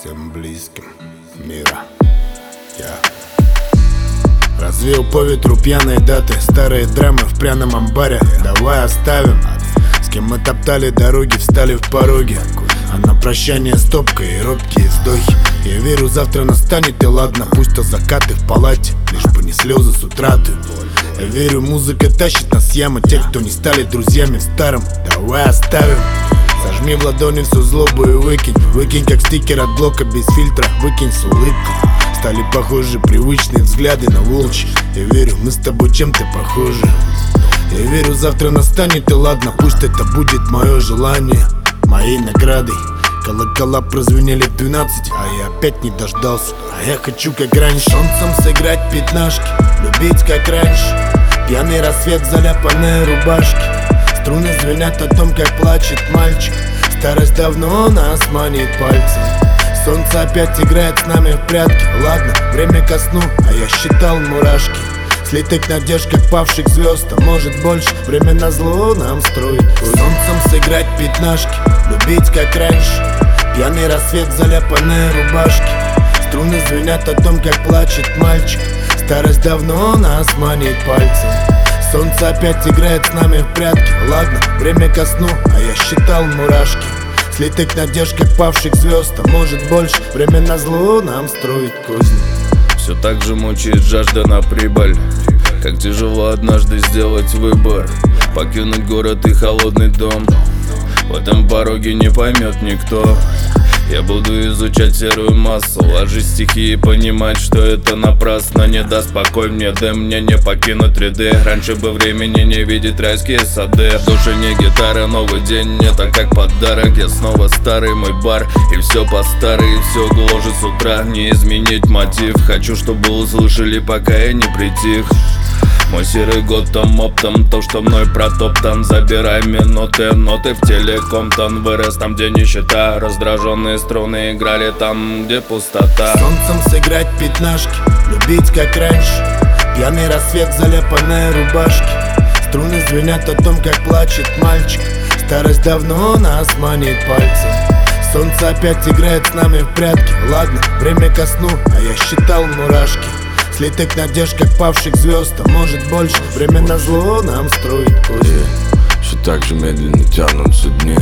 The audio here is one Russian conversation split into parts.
всем близким мира. Я развеял по ветру пьяные даты, старые драмы в пряном амбаре. Давай оставим, с кем мы топтали дороги, встали в пороге. А на прощание стопка и робкие вздохи. Я верю, завтра настанет, и ладно, пусть то закаты в палате, лишь бы не слезы с утраты. Я верю, музыка тащит нас с ямы тех, кто не стали друзьями в старом. Давай оставим. Сожми в ладони всю злобу и выкинь. Выкинь как стикер от блока без фильтра, выкинь с улыбкой. Стали похожи привычные взгляды на волчьи. Я верю, мы с тобой чем-то похожи. Я верю, завтра настанет, и ладно, пусть это будет мое желание. Моей наградой колокола прозвенели в 12, а я опять не дождался. А я хочу как раньше солнцем сыграть пятнашки, любить как раньше. Пьяный рассвет, заляпанные рубашки. Струны звенят о том, как плачет мальчик. Старость давно нас манит пальцем. Солнце опять играет с нами в прятки. Ладно, время ко сну, а я считал мурашки. Слитых надежд, как павших звезд, а может больше. Время назло нам строит. Солнцем сыграть пятнашки, любить как раньше. Пьяный рассвет, заляпанные рубашки. Струны звенят о том, как плачет мальчик. Старость давно нас манит пальцем. Солнце опять играет с нами в прятки. Ладно, время ко сну, а я считал мурашки. Слитых надежд, как павших звезд, а может больше. Время назло нам строит козни. Все так же мучает жажда на прибыль. Как тяжело однажды сделать выбор, покинуть город и холодный дом. В этом пороге не поймет никто. Я буду изучать серую массу, ложить стихи и понимать, что это напрасно. Не даст покой мне дым, мне не покинуть ряды. Раньше бы времени не видеть райские сады. В душе не гитара, новый день, это как подарок. Я снова старый, мой бар, и все по старой, и все гложет с утра. Не изменить мотив, хочу, чтобы услышали, пока я не притих. Мой серый год там оптом, то, что мной протоптан. Забирай минуты, ноты в телекомтон. Вырос там, где нищета, раздраженные струны играли там, где пустота. Солнцем сыграть пятнашки, любить как раньше. Пьяный рассвет, заляпанные рубашки. Струны звенят о том, как плачет мальчик. Старость давно нас манит пальцем. Солнце опять играет с нами в прятки. Ладно, время ко сну, а я считал мурашки. Слитых надежд, как павших звезд, а может больше. Время назло нам строит козни. Все так же медленно тянутся дни,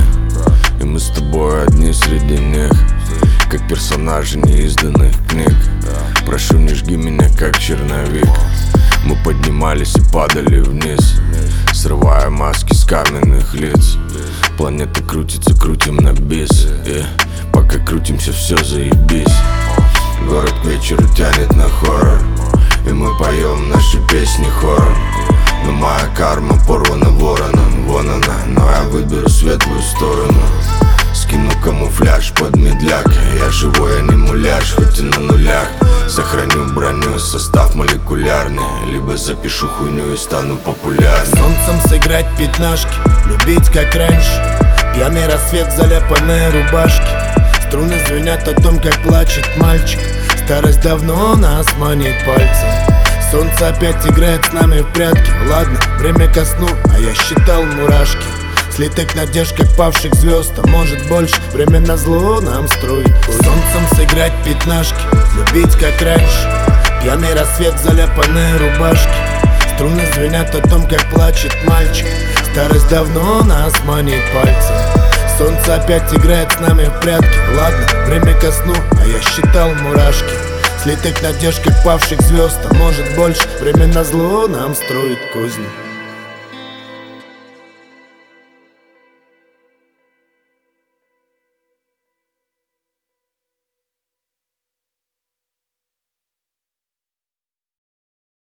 и мы с тобой одни среди них, как персонажи неизданных книг. Прошу, не жги меня, как черновик. Мы поднимались и падали вниз, срывая маски с каменных лиц. Планета крутится, крутим на бис, и пока крутимся, все заебись. Город к вечеру тянет на хоррор, и мы поем наши песни хором. Но моя карма порвана вороном, вон она, но я выберу светлую сторону. Скину камуфляж под медляк, я живой, а не муляж, хоть и на нулях. Сохраню броню, состав молекулярный, либо запишу хуйню и стану популярным. Солнцем сыграть пятнашки, любить как раньше. Пьяный рассвет, заляпанные рубашки. Струны звенят о том, как плачет мальчик. Старость давно нас манит пальцем. Солнце опять играет с нами в прятки. Ладно, время ко сну, а я считал мурашки. Слитых надежд, как павших звезд, а может больше. Время назло нам строит козни. Солнцем сыграть пятнашки, любить как раньше. Пьяный рассвет, заляпанные рубашки. Струны звенят о том, как плачет мальчик. Старость давно нас манит пальцем. Солнце опять играет с нами в прятки. Ладно, время ко сну, а я считал мурашки. Слитых надежд, как павших звезд, а может больше. Время назло нам строит козни.